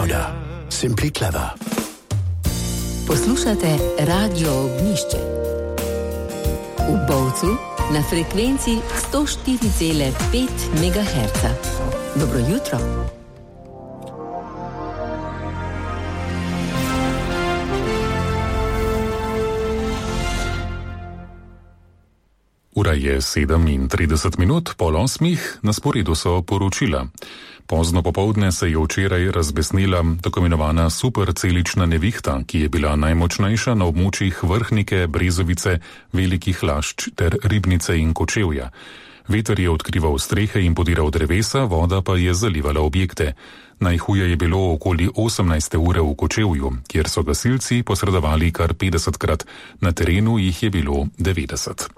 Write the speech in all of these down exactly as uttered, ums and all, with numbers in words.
Skoda. Simply clever. Poslušate Radio Ognjišče. V Bovcu na frekvenci sto štiri cela pet megaherca. Dobro jutro. Ura je sedemintrideset minut, pol osmih, na sporedu so poročila. Pozno popoldne se je včeraj razbesnila tako imenovana supercelična nevihta, ki je bila najmočnejša na območjih Vrhnike, Brezovice, Velikih Lašč ter Ribnice in Kočevja. Veter je odkrival strehe in podiral drevesa, voda pa je zalivala objekte. Najhuje je bilo okoli osemnajste ure v Kočevju, kjer so gasilci posredovali kar petdesetkrat, na terenu jih je bilo devetdeset.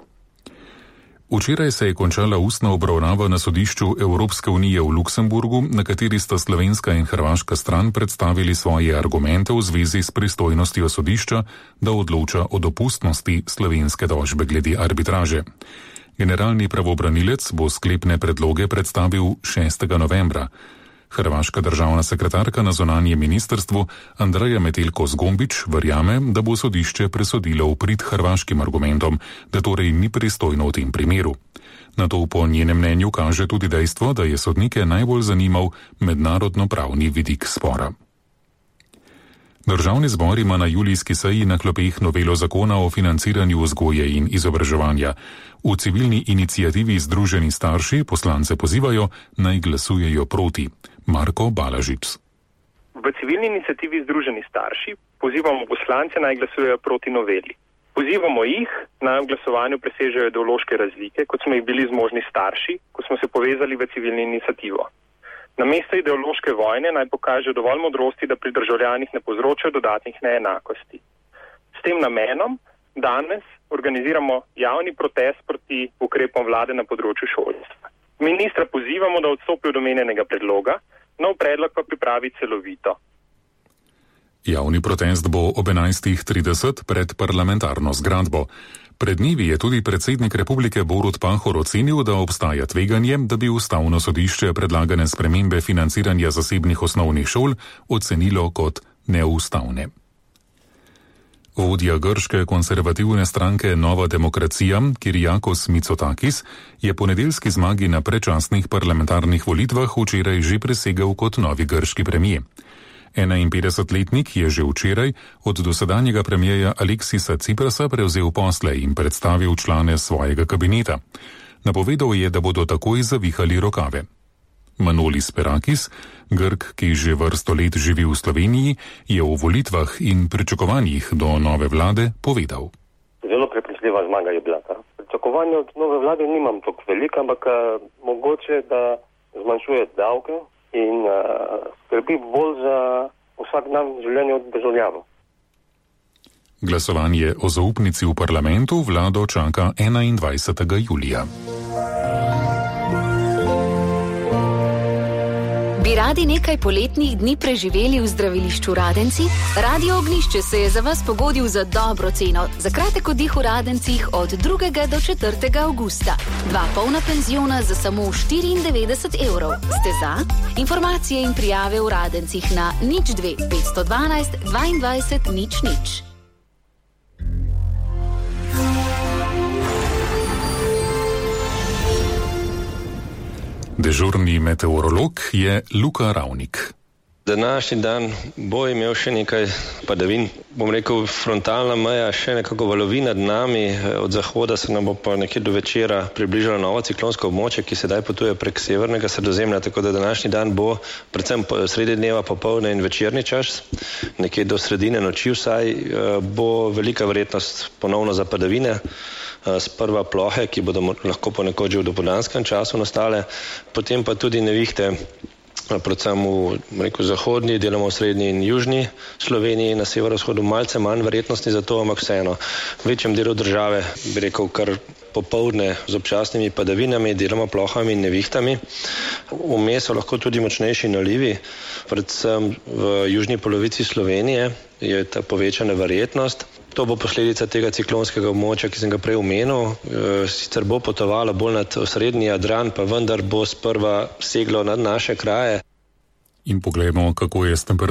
Včeraj se je končala ustna obravnava na sodišču Evropske unije v Luksemburgu, na kateri sta slovenska in hrvaška stran predstavili svoje argumente v zvezi s pristojnostjo sodišča, da odloča o dopustnosti slovenske tožbe glede arbitraže. Generalni pravobranilec bo sklepne predloge predstavil šestega novembra. Hrvaška državna sekretarka na zunanjem ministrstvu Andreja Metelko-Zgombić verjame, da bo sodišče presodilo v prid hrvaškim argumentom, da torej ni pristojno v tem primeru. Na to po njenem mnenju kaže tudi dejstvo, da je sodnike najbolj zanimal mednarodno-pravni vidik spora. Državni zbor ima na julijski seji na klopeh novelo zakona o financiranju vzgoje in izobraževanja. V civilni iniciativi Združeni starši poslance pozivajo, naj glasujejo proti. Marko Balažič. V civilni iniciativi Združeni starši pozivamo poslance, naj glasujejo proti noveli. Pozivamo jih, naj v glasovanju presežejo ideološke razlike, kot smo jih bili zmožni starši, ko smo se povezali v civilni iniciativo. Namesto ideološke vojne naj pokaže dovolj modrosti, da pri državljanih ne povzročajo dodatnih neenakosti. S tem namenom danes organiziramo javni protest proti ukrepom vlade na področju šolstva. Ministra pozivamo, da odstopi od omenjenega predloga, nov predlog pa pripravi celovito. Javni protest bo ob enajstih trideset pred parlamentarno zgradbo. Pred dnevi je tudi predsednik republike Borut Pahor ocenil, da obstaja tveganje, da bi ustavno sodišče predlagane spremembe financiranja zasebnih osnovnih šol ocenilo kot neustavne. Vodja grške konservativne stranke Nova demokracija, Kyriakos Mitsotakis, je po nedeljski zmagi na predčasnih parlamentarnih volitvah včeraj že presegel kot novi grški premijer. enainpetdesetletnik je že včeraj od dosedanjega premijeja Aleksisa Ciprasa prevzel posle in predstavil člane svojega kabineta. Napovedal je, da bodo takoj zavihali rokave. Manolis Perakis, Grk, ki že vrsto let živi v Sloveniji, je o volitvah in pričakovanjih do nove vlade povedal. Zelo prepričljiva zmaga je bila. Pričakovanja od nove vlade nimam toliko velika, ampak mogoče, da zmanjšuje davke in uh, skrbi bolj za vsak dan življenje od državljanov. Glasovanje o zaupnici v parlamentu vlado čaka enaindvajsetega julija. Bi radi nekaj poletnih dni preživeli v zdravilišču Radenci? Radio Ognjišče se je za vas pogodil za dobro ceno. Za kratek oddih v Radencih od drugega do četrtega avgusta. Dva polna penziona za samo štiriindevetdeset evrov. Ste za? Informacije in prijave v Radencih na nič dve petsto dvanajst dvaindvajset nič nič. Dežurni meteorolog je Luka Ravnik. Današnji dan bo imel še nekaj padavin. Bom rekel, frontalna meja, še nekako valovina nad nami. Od zahoda se nam bo pa nekje do večera približalo novo ciklonsko območje, ki sedaj potuje prek severnega Sredozemlja, tako da današnji dan bo predvsem sredi dneva, popoldne in večerni čas, nekje do sredine noči vsaj, bo velika verjetnost ponovno za padavine. Sprva plohe, ki bodo lahko ponekod že v dopoldanskem času nastale, potem pa tudi nevihte, predvsem v rekel, zahodni, deloma v srednji in južni Sloveniji, na severovzhodu malce manj verjetnosti za to, ampak vseeno v večjem delu države, bi rekel, kar popoldne z občasnimi padavinami, deloma plohami in nevihtami. Vmes so lahko tudi močnejši nalivi, predvsem v južni polovici Slovenije je ta povečana verjetnost. To bo posledica tega ciklonskega območja, ki sem ga prej omenil. E, sicer bo potovalo bolj nad osrednji Jadran, pa vendar bo sprva seglo nad naše kraje. In poglejmo, kako je s temperaturo.